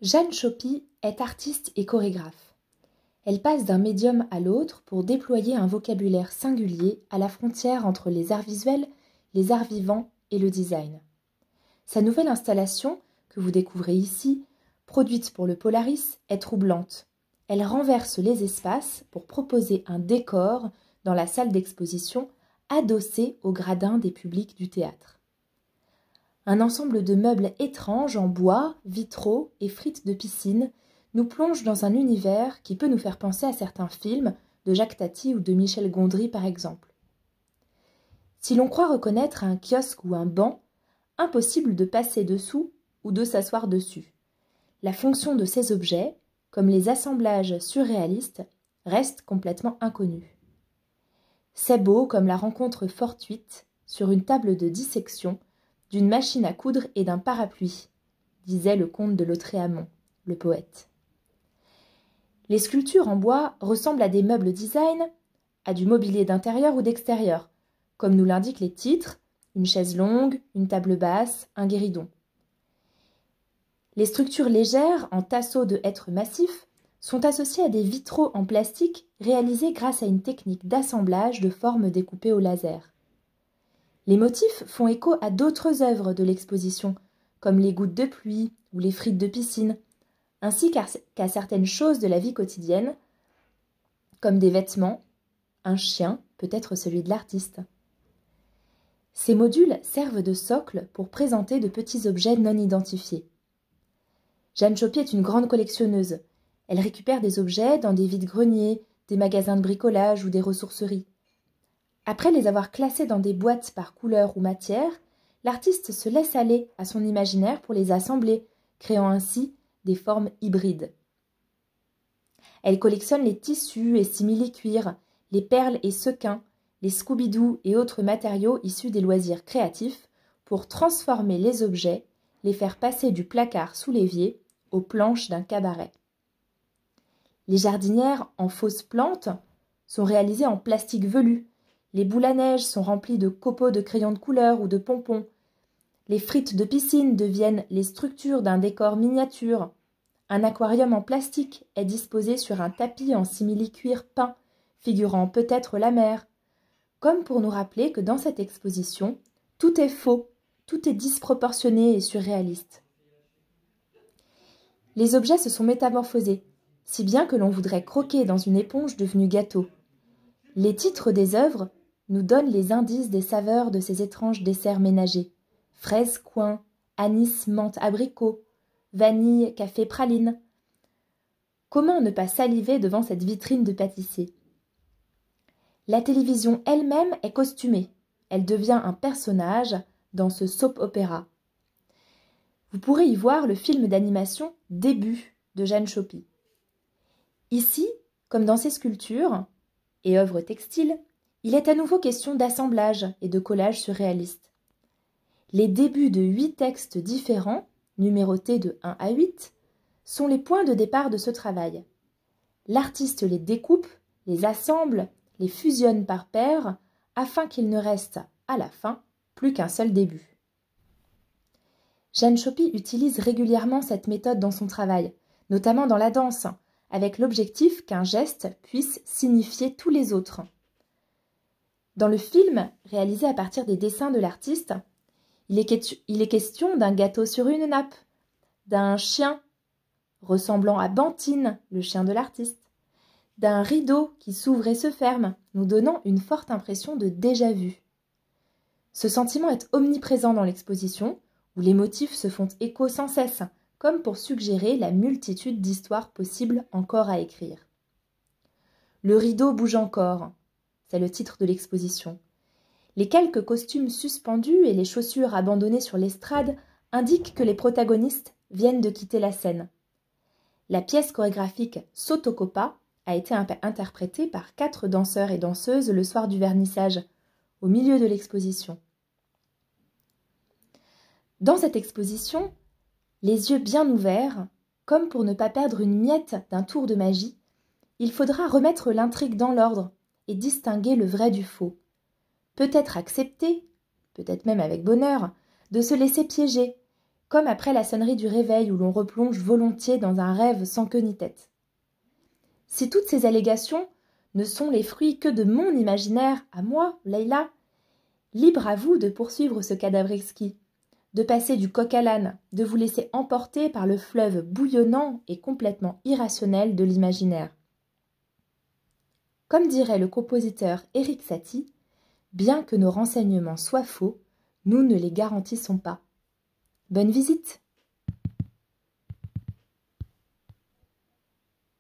Jeanne Chopie est artiste et chorégraphe. Elle passe d'un médium à l'autre pour déployer un vocabulaire singulier à la frontière entre les arts visuels, les arts vivants et le design. Sa nouvelle installation, que vous découvrez ici, produite pour le Polaris, est troublante. Elle renverse les espaces pour proposer un décor dans la salle d'exposition adossé au gradin des publics du théâtre. Un ensemble de meubles étranges en bois, vitraux et frites de piscine nous plonge dans un univers qui peut nous faire penser à certains films de Jacques Tati ou de Michel Gondry par exemple. Si l'on croit reconnaître un kiosque ou un banc, impossible de passer dessous ou de s'asseoir dessus. La fonction de ces objets, comme les assemblages surréalistes, reste complètement inconnue. C'est beau comme la rencontre fortuite, sur une table de dissection, d'une machine à coudre et d'un parapluie, disait le comte de Lautréamont, le poète. Les sculptures en bois ressemblent à des meubles design, à du mobilier d'intérieur ou d'extérieur, comme nous l'indiquent les titres, une chaise longue, une table basse, un guéridon. Les structures légères en tasseaux de hêtre massif sont associées à des vitraux en plastique réalisés grâce à une technique d'assemblage de formes découpées au laser. Les motifs font écho à d'autres œuvres de l'exposition, comme les gouttes de pluie ou les frites de piscine, ainsi qu'à certaines choses de la vie quotidienne, comme des vêtements, un chien, peut-être celui de l'artiste. Ces modules servent de socle pour présenter de petits objets non identifiés. Jeanne Chopie est une grande collectionneuse. Elle récupère des objets dans des vides-greniers, des magasins de bricolage ou des ressourceries. Après les avoir classés dans des boîtes par couleur ou matière, l'artiste se laisse aller à son imaginaire pour les assembler, créant ainsi des formes hybrides. Elle collectionne les tissus et simili-cuirs, les perles et sequins, les Scooby-Doo et autres matériaux issus des loisirs créatifs pour transformer les objets, les faire passer du placard sous l'évier aux planches d'un cabaret. Les jardinières en fausses plantes sont réalisées en plastique velu. Les boules à neige sont remplies de copeaux de crayons de couleur ou de pompons. Les frites de piscine deviennent les structures d'un décor miniature. Un aquarium en plastique est disposé sur un tapis en simili-cuir peint, figurant peut-être la mer. Comme pour nous rappeler que dans cette exposition, tout est faux, tout est disproportionné et surréaliste. Les objets se sont métamorphosés, si bien que l'on voudrait croquer dans une éponge devenue gâteau. Les titres des œuvres nous donnent les indices des saveurs de ces étranges desserts ménagers. Fraises coin, anis menthe abricot, vanille café praline. Comment ne pas saliver devant cette vitrine de pâtissier ? La télévision elle-même est costumée. Elle devient un personnage dans ce soap-opéra. Vous pourrez y voir le film d'animation Début de Jeanne Chopie. Ici, comme dans ses sculptures et œuvres textiles, il est à nouveau question d'assemblage et de collage surréaliste. Les débuts de 8 textes différents, numérotés de 1 à 8, sont les points de départ de ce travail. L'artiste les découpe, les assemble, les fusionne par paires, afin qu'il ne reste, à la fin, plus qu'un seul début. Jeanne Chopie utilise régulièrement cette méthode dans son travail, notamment dans la danse, avec l'objectif qu'un geste puisse signifier tous les autres. Dans le film, réalisé à partir des dessins de l'artiste, il est question d'un gâteau sur une nappe, d'un chien ressemblant à Bantine, le chien de l'artiste, d'un rideau qui s'ouvre et se ferme, nous donnant une forte impression de déjà-vu. Ce sentiment est omniprésent dans l'exposition, où les motifs se font écho sans cesse, comme pour suggérer la multitude d'histoires possibles encore à écrire. Le rideau bouge encore, c'est le titre de l'exposition. Les quelques costumes suspendus et les chaussures abandonnées sur l'estrade indiquent que les protagonistes viennent de quitter la scène. La pièce chorégraphique Sotocopa a été interprétée par 4 danseurs et danseuses le soir du vernissage, au milieu de l'exposition. Dans cette exposition, les yeux bien ouverts, comme pour ne pas perdre une miette d'un tour de magie, il faudra remettre l'intrigue dans l'ordre et distinguer le vrai du faux. Peut-être accepter, peut-être même avec bonheur, de se laisser piéger, comme après la sonnerie du réveil où l'on replonge volontiers dans un rêve sans queue ni tête. Si toutes ces allégations ne sont les fruits que de mon imaginaire, à moi, Leïla, libre à vous de poursuivre ce cadavre exquis, de passer du coq à l'âne, de vous laisser emporter par le fleuve bouillonnant et complètement irrationnel de l'imaginaire. Comme dirait le compositeur Erik Satie, bien que nos renseignements soient faux, nous ne les garantissons pas. Bonne visite!